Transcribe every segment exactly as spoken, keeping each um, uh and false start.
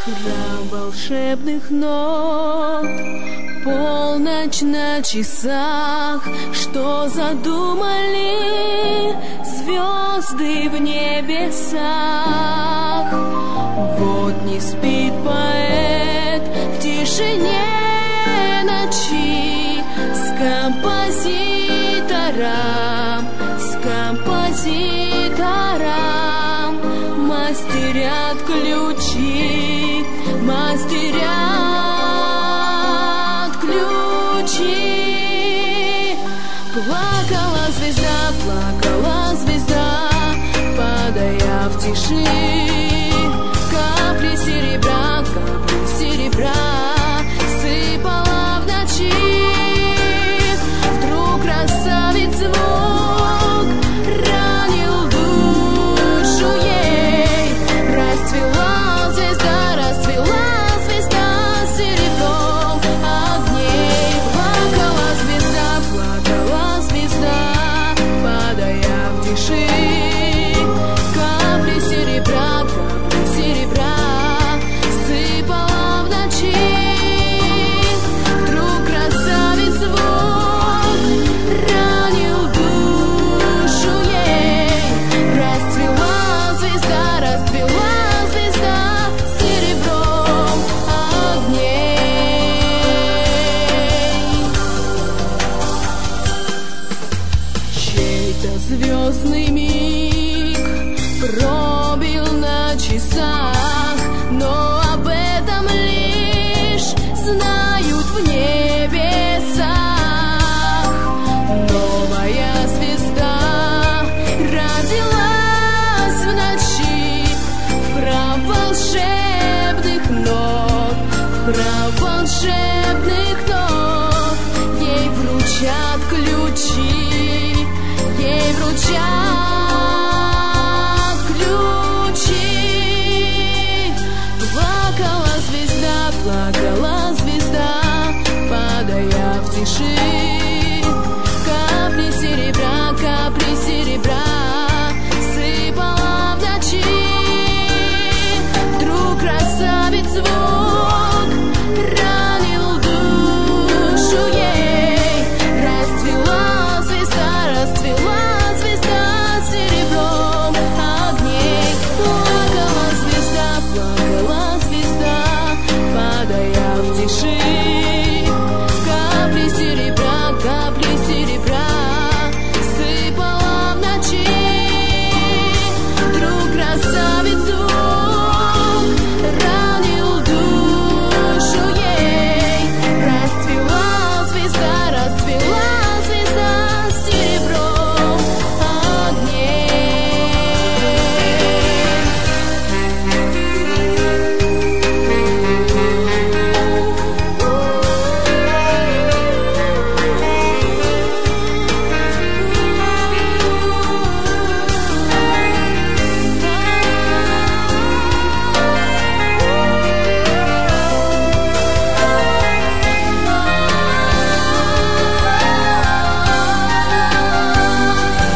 Храм волшебных нот, полночь на часах. Что задумали звезды в небесах? Вот не спит поэт в тишине ночи с композитором, с композитором мастерят ключи, мастерят ключи. Плакала звезда, плакала звезда, падая в тиши. Капли серебра, капли серебра сыпала в ночи. Вдруг красавец звук ранил душу ей. Расцвела звезда, расцвела звезда серебром огней. Плакала звезда, плакала звезда, падая в тиши. Капли серебра, капли серебра сыпала в ночи. Вдруг красавец звук ранил душу ей. Расцвела звезда, расцвела звезда серебром огней. Чей-то звездный миг пробил на часах, но об этом лишь знают в небесах. Новая звезда родилась в ночи, в храм волшебных нот, в храм волшебных нот. Ей вручат ключи, ей вручат ключи. Плакала звезда, плакала звезда, падая в тиши. Капли серебра, капли серебра сыпала в ночи. Вдруг красавец звук ранил душу ей. Расцвела звезда, расцвела звезда серебром огней. Плакала звезда, плакала звезда, падая в тиши. Капли серебра, капли серебра сыпала в ночи. Вдруг красавец звук ранил душу ей. Расцвела звезда, расцвела звезда серебром огней.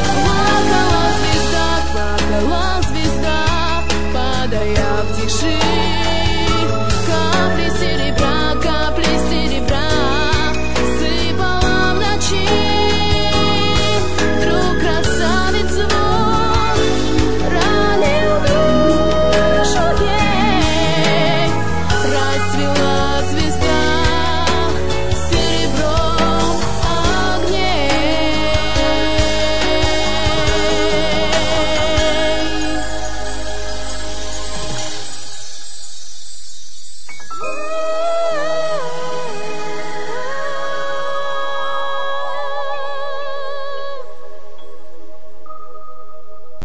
Плакала звезда, плакала звезда, падая в тиши.